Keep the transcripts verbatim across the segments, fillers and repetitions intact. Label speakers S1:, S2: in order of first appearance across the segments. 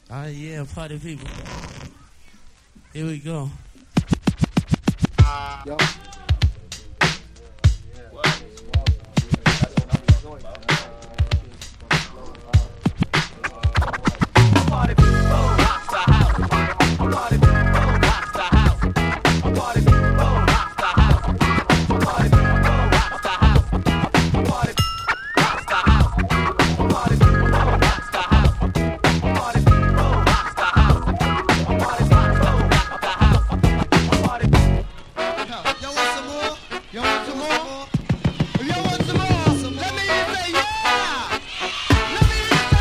S1: Ah, yeah, party people. Here we go.
S2: Yo.
S3: Party people rocks the house. Party people rocks the house. Party people rocks the house. Party people rocks the house. Party rocks the house. Party people rocks the house. Party people rocks the house. Party rocks the house. Party.
S4: Yo, want some more? Yo, want some more? Yo, want some more? Let me hear you say yeah! Let me hear you say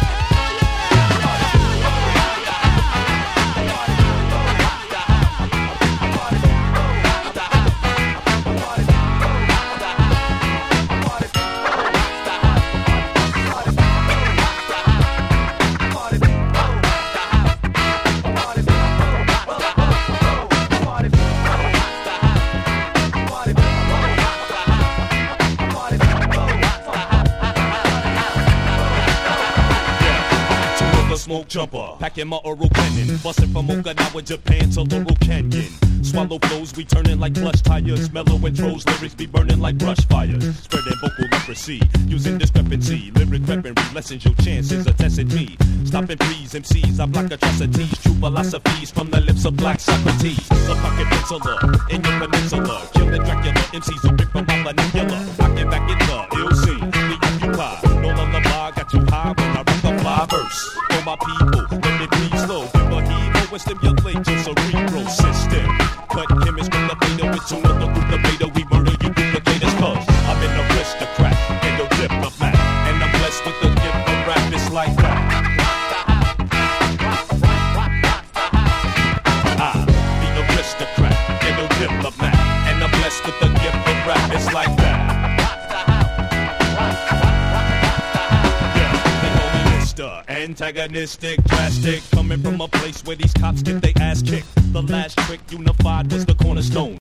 S5: Smoke jumper, packing my oral cannon, busting from Okinawa, Japan to Laurel Canyon. Swallow flows, we turning like plush tires. Mellow intros, lyrics be burning like brush fire. Spreading vocal leprosy, using discrepancy. Lyric weaponry lessens your chances of testing me. Stopping freeze M Cs, I block atrocities. True philosophies from the lips of black Socrates. A pocket penciler in your peninsula. Killing Dracula, M Cs who rip from my vernacular. Rocking back in the ill scene, we occupy. No lullaby, got you high when I rock the fly verse. For my people, let me be slow. Give a heave and stimulate your cerebral system. Cut chemists from the beta with two other group the beta. We murder you duplicators cause I'm an aristocrat and a diplomat. And I'm blessed with the gift of rap, it's like that. I be an aristocrat and a diplomat. And I'm blessed with the gift of rap, it's like that. Antagonistic, drastic, coming from a place where these cops get their ass kicked. The last trick unified was the cornerstone.